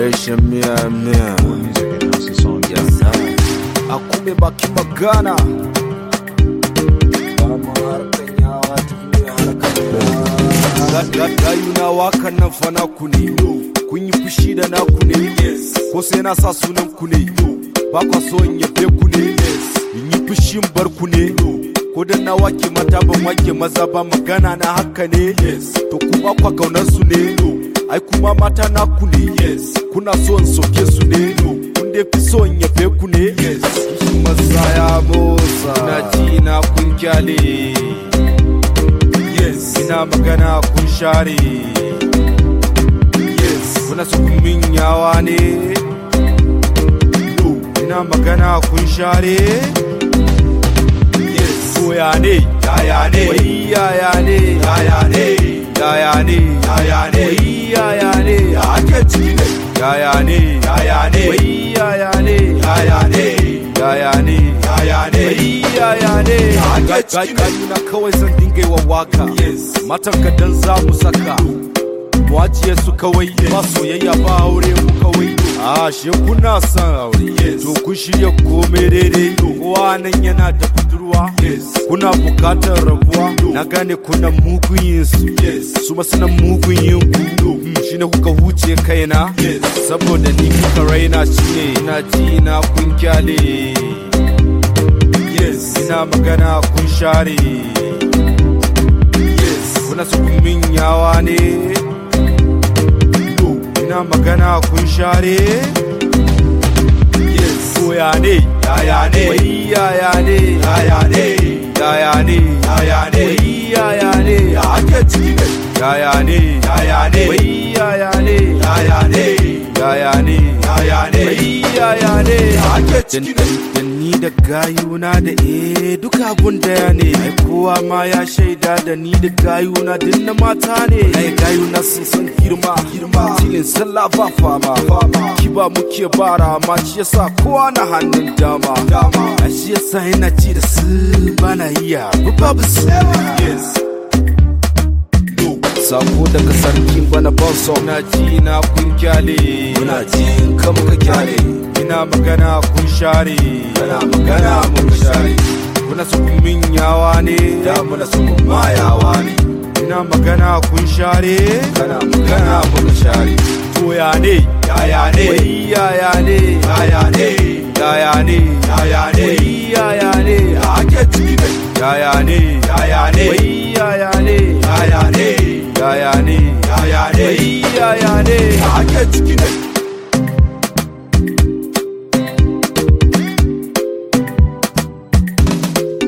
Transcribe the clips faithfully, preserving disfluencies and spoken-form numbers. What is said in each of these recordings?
Operation Mia Mia. More music and house song. Yes, Akume baki magana. Gayuna wakan nan fa naku ne. Kun yi fushi da naku ne. Ko sai na sa sunan ku ne. Ba kwa so in yabe ku ne. In yi fushin bar ku ne. Ko dan na wake mata ban wake maza ba magana na haka ne. To ku ba kwa kaunar su ne. Ai kuma mata naku ne. Kuna so in soke su ne. Kun dai fi so in yabe ku ne. Kishin maza ya motsa. Na ji na kun kyale. Ina magana kun share. Yes, kuna so kun min yawa ne. No, ina magana kun share. Yes, koya ne, yaya ne, wai yaya ne, yaya ne, yaya ne, yaya ne, wai yaya ne, ake ciki ne, yaya ne, yaya ne, wai yaya ne, yaya ne, yaya ne, yaya ne, wai yaya ne, ake ciki ne. Na kawai zan dinga wa waka. Matan ka dan za mu saka. Wajiye su kawai ba soyayya ba aure mu kawai. A she kuna son aure. To kun shirya komai daidai. Kowa nan yana da budurwa. Kuna bukatar rabuwa. Na gane kuna mugun yin su. Su ma suna mugun yin ku. Shine kuka huce kaina. Saboda ni kuka raina shine ina ji na kun kyale. Ina magana kun share. Kuna so kun min yawa ne. No, ina magana kun share. Yes, koya ne, yaya ne, wai yaya ne, yaya ne, yaya ne, yaya ne, wai yaya ne, ake ciki ne, yaya ne, yaya ne, wai yaya ne, yaya ne, yaya ne, yaya ne, wai yaya ne, ake ciki ne. Ni da gayuna da eh duka abun daya ne. Ai kowa ma ya shaida da ni da gayuna din na mata ne. Ai gayuna sun san girma girma tilin sallah ba fama kiba muke bara ma shi yasa kowa na hannun dama dama shi yasa ina ci da su bana iya babu su. Yes, sako daga sarkin bana bonso. Na ji na kun kyale. Muna ji ka muka kyale. Ina magana kun share. Kana magana mun share. Kuna so kun min yawa ne. Da muna so mun ma yawa ne. Ina magana kun share. Kana magana mun share. Koya ne, yaya ne, wai yaya ne, yaya ne, yaya ne, yaya ne, wai yaya ne, ake ciki ne, yaya ne, yaya ne, wai yaya ne, yaya ne, yaya ne, yaya ne, wai yaya ne, ake ciki ne.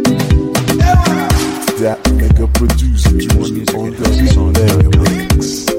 That nigga producer, More music and house song.